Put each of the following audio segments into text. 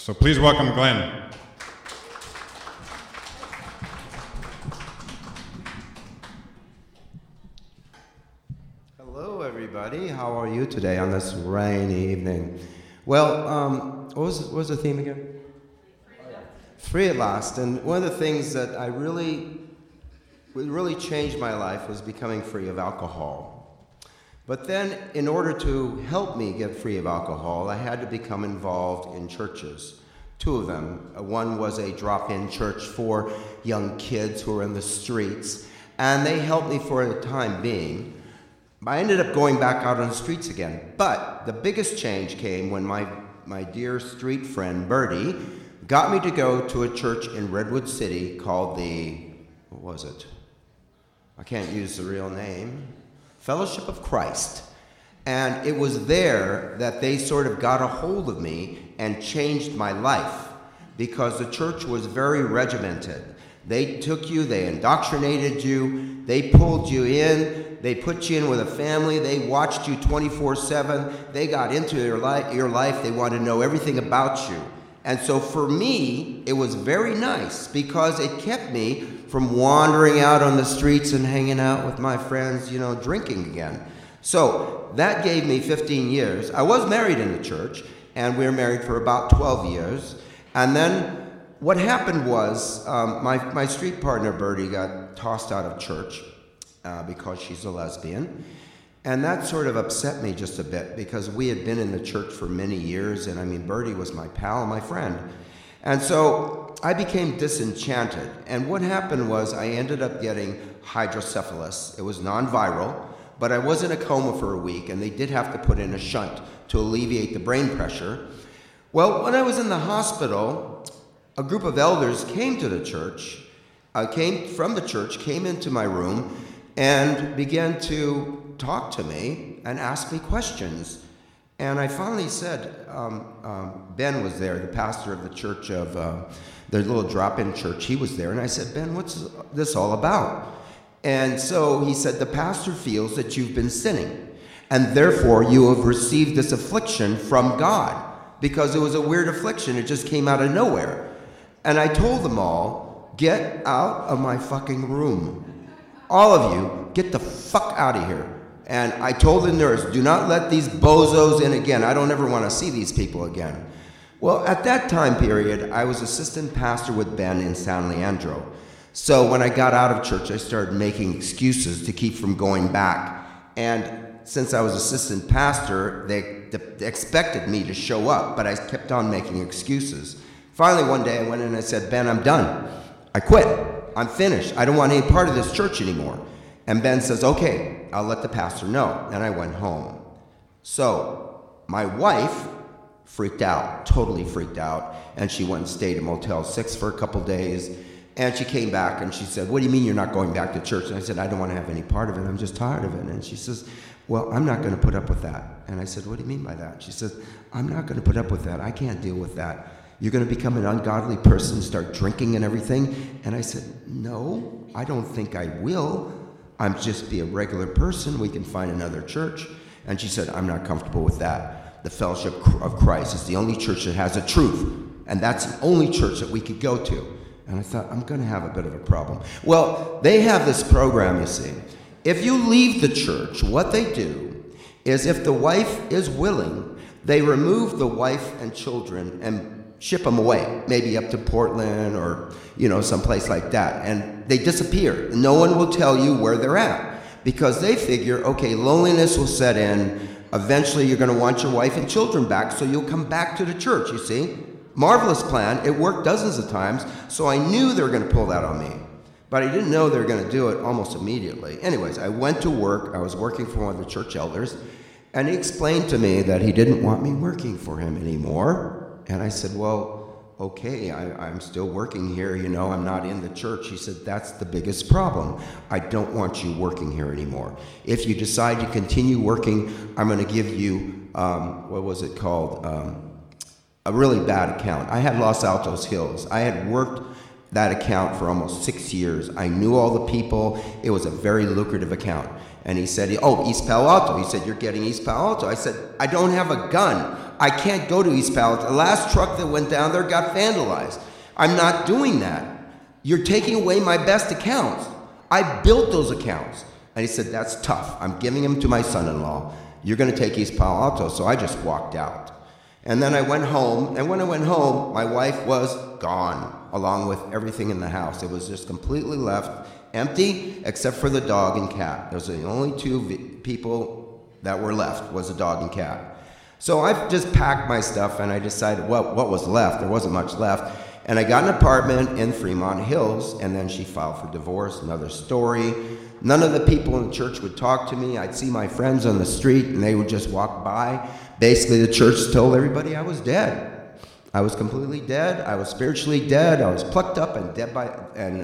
So please welcome Glenn. Hello, everybody. How are you today on this rainy evening? Well, what was the theme again? Free at last. And one of the things that really changed my life was becoming free of alcohol. But then, in order to help me get free of alcohol, I had to become involved in churches. Two of them. One was a drop-in church for young kids who were in the streets, and they helped me for the time being. I ended up going back out on the streets again. But the biggest change came when my dear street friend, Bertie, got me to go to a church in Redwood City called what was it? I can't use the real name. Fellowship of Christ. And it was there that they sort of got a hold of me and changed my life, because the church was very regimented. They took you, they indoctrinated you, they pulled you in, they put you in with a family, they watched you 24/7, they got into your life, they wanted to know everything about you. And so for me, it was very nice because it kept me from wandering out on the streets and hanging out with my friends, drinking again. So that gave me 15 years. I was married in the church, and we were married for about 12 years. And then what happened was my street partner, Bertie, got tossed out of church because she's a lesbian. And that sort of upset me just a bit, because we had been in the church for many years, and Bertie was my pal, my friend. And so I became disenchanted. And what happened was I ended up getting hydrocephalus. It was non-viral, but I was in a coma for a week, and they did have to put in a shunt to alleviate the brain pressure. Well, when I was in the hospital, a group of elders came to the church, came into my room, and began to talk to me and ask me questions. And I finally said, Ben was there, the pastor of the church of the little drop-in church. He was there, and I said, Ben, what's this all about? And so he said, the pastor feels that you've been sinning, and therefore you have received this affliction from God, because it was a weird affliction. It just came out of nowhere. And I told them all, get out of my fucking room. All of you, get the fuck out of here. And I told the nurse, do not let these bozos in again. I don't ever want to see these people again. Well, at that time period, I was assistant pastor with Ben in San Leandro. So when I got out of church, I started making excuses to keep from going back. And since I was assistant pastor, they expected me to show up, but I kept on making excuses. Finally, one day I went in and I said, Ben, I'm done. I quit. I'm finished. I don't want any part of this church anymore. And Ben says, okay, I'll let the pastor know. And I went home. So my wife freaked out, totally freaked out. And she went and stayed at Motel 6 for a couple days. And she came back and she said, what do you mean you're not going back to church? And I said, I don't want to have any part of it. I'm just tired of it. And she says, well, I'm not going to put up with that. And I said, what do you mean by that? She said, I'm not going to put up with that. I can't deal with that. You're going to become an ungodly person, start drinking and everything. And I said, no, I don't think I will. I'm just be a regular person. We can find another church. And she said, I'm not comfortable with that. The Fellowship of Christ is the only church that has the truth. And that's the only church that we could go to. And I thought, I'm going to have a bit of a problem. Well, they have this program, you see. If you leave the church, what they do is, if the wife is willing, they remove the wife and children and ship them away, maybe up to Portland or, someplace like that. And they disappear. No one will tell you where they're at, because they figure, okay, loneliness will set in. Eventually you're going to want your wife and children back, so you'll come back to the church, you see. Marvelous plan. It worked dozens of times, so I knew they were going to pull that on me. But I didn't know they were going to do it almost immediately. Anyways, I went to work. I was working for one of the church elders, and he explained to me that he didn't want me working for him anymore. And I said, well, okay, I'm still working here, I'm not in the church. He said, that's the biggest problem. I don't want you working here anymore. If you decide to continue working, I'm going to give you, a really bad account. I had Los Altos Hills. I had worked that account for almost 6 years. I knew all the people. It was a very lucrative account. And he said, oh, East Palo Alto. He said, you're getting East Palo Alto. I said, I don't have a gun. I can't go to East Palo Alto. The last truck that went down there got vandalized. I'm not doing that. You're taking away my best accounts. I built those accounts. And he said, that's tough. I'm giving them to my son-in-law. You're going to take East Palo Alto. So I just walked out. And then I went home. And when I went home, my wife was gone, along with everything in the house. It was just completely left empty, except for the dog and cat. Those are the only two people that were left, was the dog and cat. So I just packed my stuff, and I decided what was left. There wasn't much left. And I got an apartment in Fremont Hills, and then she filed for divorce, another story. None of the people in the church would talk to me. I'd see my friends on the street, and they would just walk by. Basically, the church told everybody I was dead. I was completely dead. I was spiritually dead. I was plucked up and dead by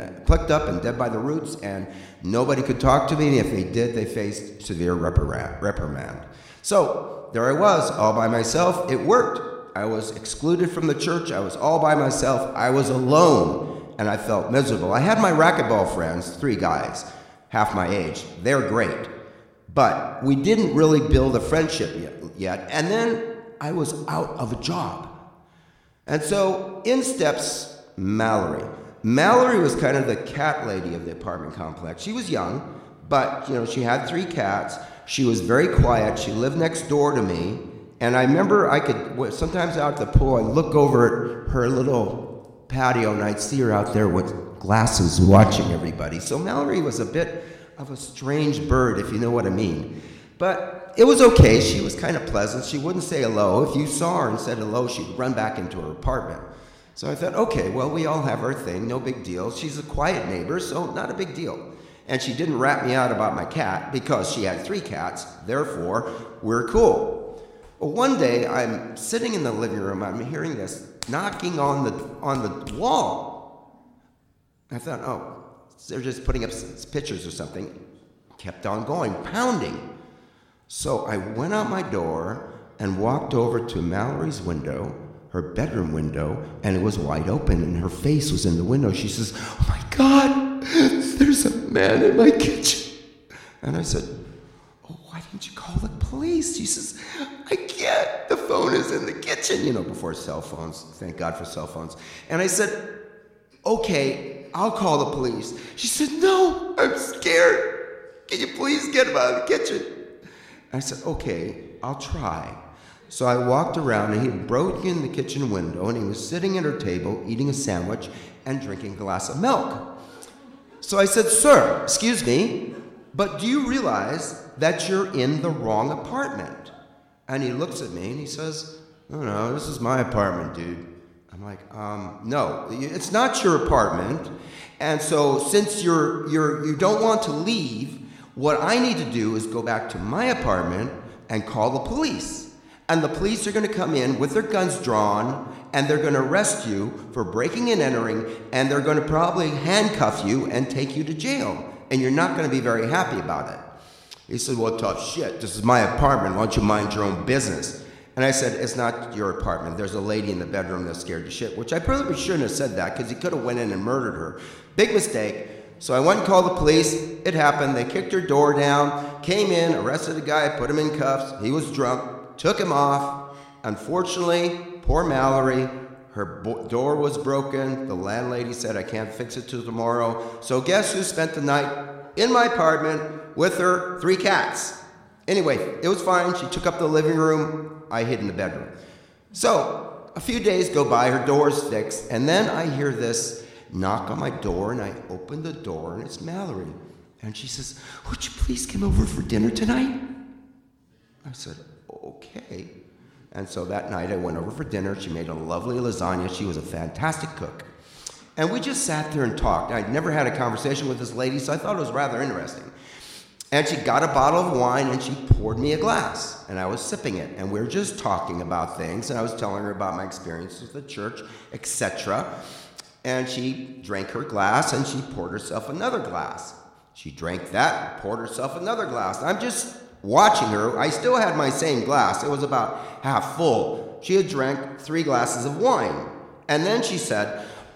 the roots, and nobody could talk to me. And if they did, they faced severe reprimand. So there I was, all by myself. It worked. I was excluded from the church. I was all by myself. I was alone, and I felt miserable. I had my racquetball friends, 3 guys, half my age. They're great, but we didn't really build a friendship yet. And then I was out of a job. And so in steps Mallory. Mallory was kind of the cat lady of the apartment complex. She was young, but she had 3 cats. She was very quiet. She lived next door to me. And I remember I could, sometimes out at the pool, I'd look over at her little patio and I'd see her out there with glasses watching everybody. So Mallory was a bit of a strange bird, if you know what I mean. But it was okay. She was kind of pleasant. She wouldn't say hello. If you saw her and said hello, she'd run back into her apartment. So I thought, okay, well, we all have our thing. No big deal. She's a quiet neighbor, so not a big deal. And she didn't rat me out about my cat because she had 3 cats. Therefore, we're cool. Well, one day, I'm sitting in the living room. I'm hearing this knocking on the wall. I thought, oh, they're just putting up pictures or something. Kept on going, pounding. So I went out my door and walked over to Mallory's window, her bedroom window, and it was wide open, and her face was in the window. She says, oh my God, there's a man in my kitchen. And I said, oh, why didn't you call the police? She says, I can't. The phone is in the kitchen. Before cell phones. Thank God for cell phones. And I said, okay, I'll call the police. She said, no, I'm scared. Can you please get him out of the kitchen? I said, okay, I'll try. So I walked around, and he had broken the kitchen window, and he was sitting at her table eating a sandwich and drinking a glass of milk. So I said, sir, excuse me, but do you realize that you're in the wrong apartment? And he looks at me and he says, oh, no, this is my apartment, dude. I'm like, no, it's not your apartment. And so since you don't want to leave, what I need to do is go back to my apartment and call the police. And the police are going to come in with their guns drawn, and they're going to arrest you for breaking and entering, and they're going to probably handcuff you and take you to jail. And you're not going to be very happy about it. He said, well, tough shit. This is my apartment. Why don't you mind your own business? And I said, it's not your apartment. There's a lady in the bedroom that's scared to shit, which I probably shouldn't have said that because he could have went in and murdered her. Big mistake. So I went and called the police. It happened. They kicked her door down, came in, arrested the guy, put him in cuffs. He was drunk, took him off. Unfortunately, poor Mallory, her door was broken. The landlady said, I can't fix it till tomorrow. So guess who spent the night in my apartment with her 3 cats? Anyway, it was fine. She took up the living room. I hid in the bedroom. So a few days go by, her door's fixed, and then I hear this knock on my door, and I open the door, and it's Mallory. And she says, would you please come over for dinner tonight? I said, okay. And so that night I went over for dinner. She made a lovely lasagna. She was a fantastic cook. And we just sat there and talked. I'd never had a conversation with this lady, so I thought it was rather interesting. And she got a bottle of wine, and she poured me a glass, and I was sipping it. And we were just talking about things, and I was telling her about my experiences with the church, etc. And she drank her glass, and she poured herself another glass. She drank that, poured herself another glass. I'm just watching her. I still had my same glass. It was about half full. She had drank 3 glasses of wine. And then she said,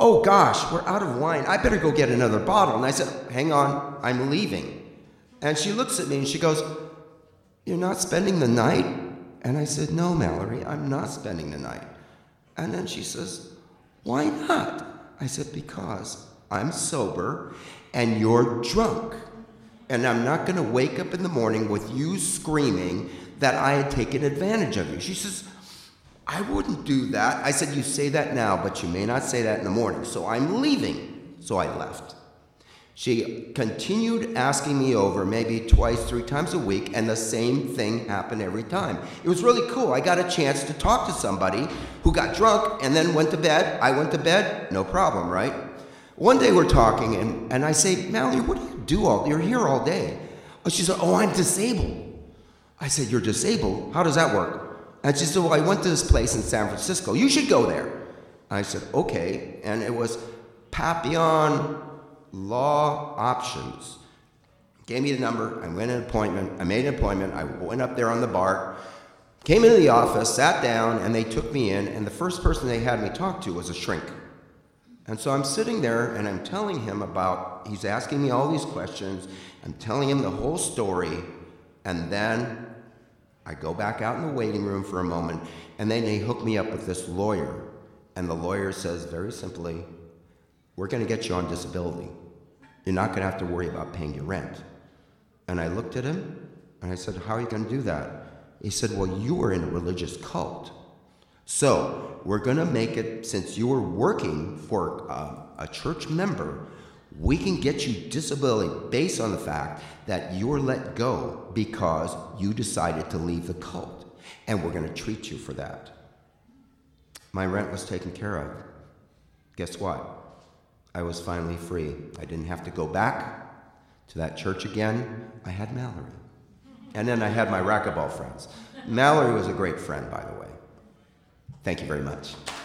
oh gosh, we're out of wine. I better go get another bottle. And I said, hang on, I'm leaving. And she looks at me and she goes, you're not spending the night? And I said, no, Mallory, I'm not spending the night. And then she says, why not? I said, because I'm sober and you're drunk. And I'm not going to wake up in the morning with you screaming that I had taken advantage of you. She says, I wouldn't do that. I said, you say that now, but you may not say that in the morning. So I'm leaving. So I left. She continued asking me over maybe 2, 3 times a week, and the same thing happened every time. It was really cool. I got a chance to talk to somebody who got drunk and then went to bed. I went to bed, no problem, right? One day we're talking, and I say, Mallory, what do you do you're here all day? Oh, she said, oh, I'm disabled. I said, you're disabled? How does that work? And she said, well, I went to this place in San Francisco. You should go there. I said, okay. And it was Papillon Law Options. Gave me the number. I made an appointment. I went up there on the bar, came into the office, sat down, and they took me in. And the first person they had me talk to was a shrink. And so I'm sitting there, and I'm telling him he's asking me all these questions. I'm telling him the whole story. And then I go back out in the waiting room for a moment, and then they hook me up with this lawyer. And the lawyer says very simply, we're going to get you on disability. You're not going to have to worry about paying your rent. And I looked at him, and I said, how are you going to do that? He said, well, you were in a religious cult. So we're going to make it, since you were working for a church member, we can get you disability based on the fact that you were let go because you decided to leave the cult. And we're going to treat you for that. My rent was taken care of. Guess what? I was finally free. I didn't have to go back to that church again. I had Mallory. And then I had my racquetball friends. Mallory was a great friend, by the way. Thank you very much.